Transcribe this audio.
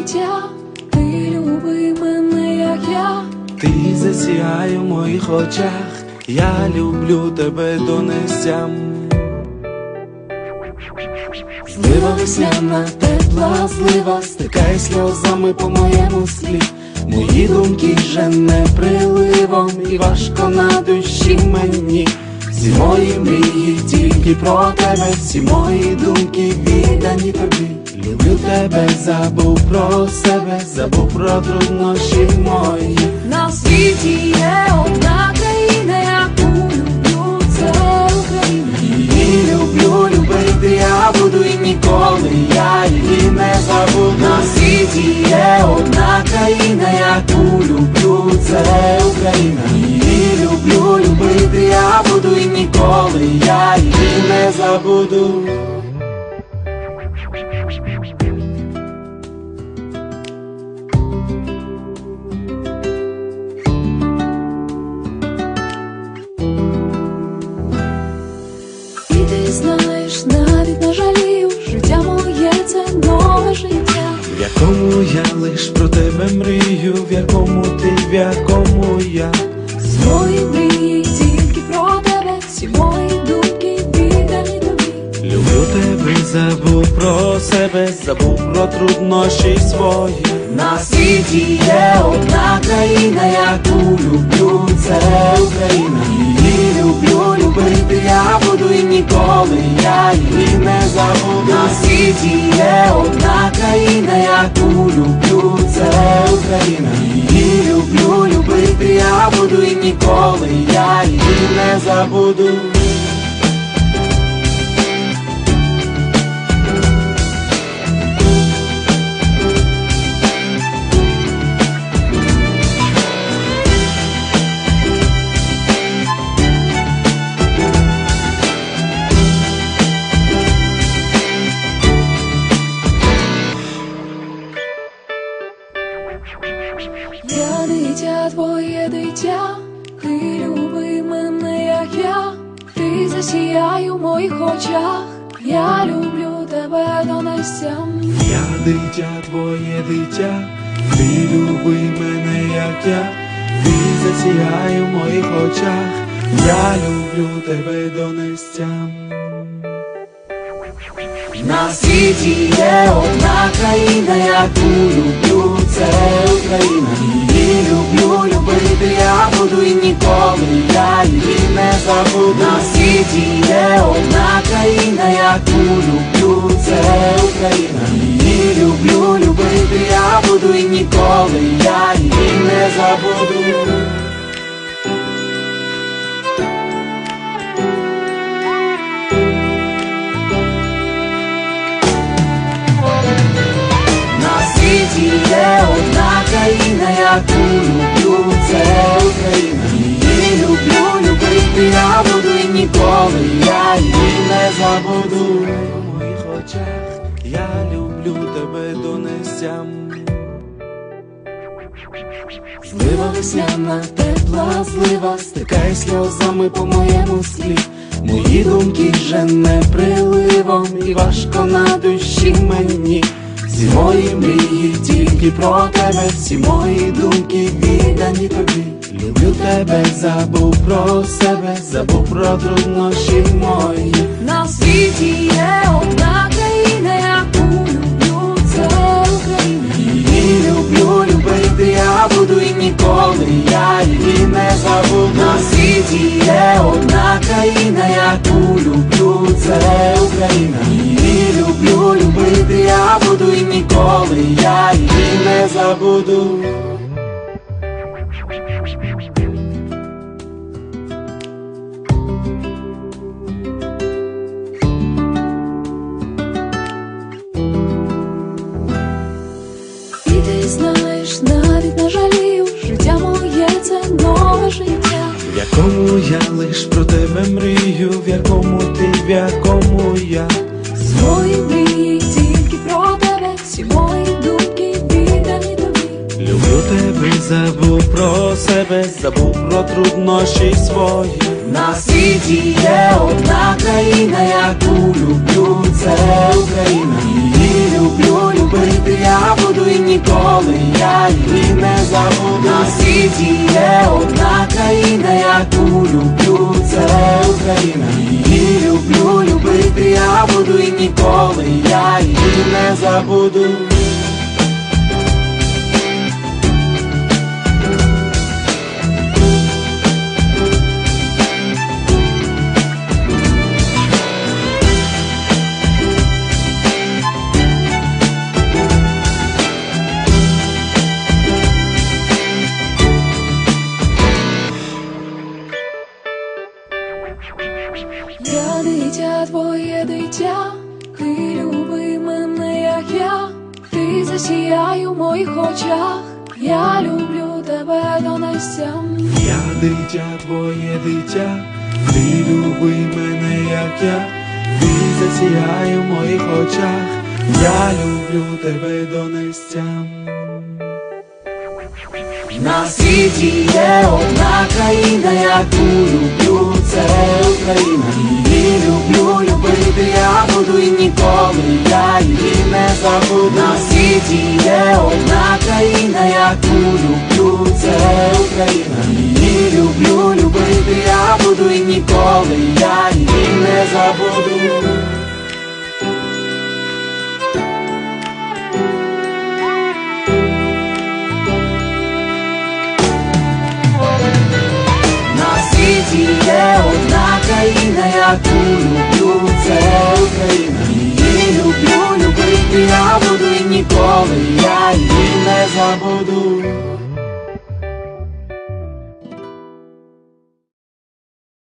дитя, ти люби мене, як я. Ти засіяй у моїх очах, я люблю тебе до нестям. Злива весняна, тепла злива, стикає сльозами по моєму склі. Мої думки жене приливом, і важко на душі мені. Всі мої мрії тільки про тебе, всі мої думки віддані тобі. Люблю тебе, забув про себе, забув про труднощі мої. На світі є одна країна, яку люблю, це Україна. Її люблю, любити я буду, і ніколи я її не забуду. На світі є одна країна, яку люблю, це Україна. Її люблю, любити я буду, і ніколи я її не забуду. І ти знаєш, навіть не жалію, життя моє — це нове життя, В якому я лиш про тебе мрію, в якому ти, в якому я. свої мрії тільки про тебе, всі мої думки віддані тобі. Люблю тебе, забув про себе, забув про труднощі свої. На світі є одна країна, яку люблю, це Україна. Її люблю, любити я буду, і ніколи я її не забуду. На світі є одна країна, яку люблю, це Україна. Її люблю, любити я буду, і ніколи я її не забуду. Я дитя, твоє дитя, ти люби мене, як я. Ти засіяй у моїх очах, я люблю тебе до нестям. Я дитя, твоє дитя, ти люби мене, як я. Ти засіяй у моїх очах, я люблю тебе до нестям. На світі є одна країна, яку люблю, це Україна. Її люблю, любити я буду, і ніколи я її не забуду. На світі є одна країна, яку люблю, це Україна. Її люблю, любити я буду, і ніколи я її не забуду. На світі є одна країна, яку люблю, це Україна. Її люблю, любити я буду, і ніколи я її не забуду. В моїх очах я люблю тебе до нестям. Злива весняна, тепла злива, стикає сльозами по моєму склі. Мої думки жене приливом, і важко на душі мені. Всі мої мрії тільки про тебе, всі мої думки віддані тобі. Люблю тебе, забув про себе, забув про труднощі мої. На світі є одна країна, яку люблю, це Україна. Її люблю, любити я буду, і ніколи я її не забуду. На світі є одна країна, яку люблю, це Україна. Її люблю, любити я буду, і ніколи я її не забуду. І ти знаєш, навіть не жалію, життя моє — це нове життя, В якому я лиш про тебе мрію, в якому ти, в якому я. свої мрії тільки про тебе, всі мої думки віддані тобі. Люблю тебе, забув про себе, забув про труднощі свої. На світі є одна країна, яку люблю, це Україна. Її люблю, любити я буду, і не забуду. На світі є одна країна, яку люблю, це Україна. Її люблю, любити я буду, і ніколи я її не забуду. Я дитя, твоє дитя, ти люби мене, як я, ти засіяй у моїх очах, я люблю тебе донестям. Я дитя, твоє дитя, ти люби мене, як я, ти засіяй у моїх очах, я люблю тебе донестям. На світі є одна країна, яку люблю, це Україна. Її люблю, любити я буду, і ніколи я її не забуду. На світі є одна країна, яку люблю, це Україна. Її люблю, любити я буду, і ніколи я її не забуду. Є одна країна, яку люблю, це Україна. Її люблю, любити я буду, і ніколи я її не забуду.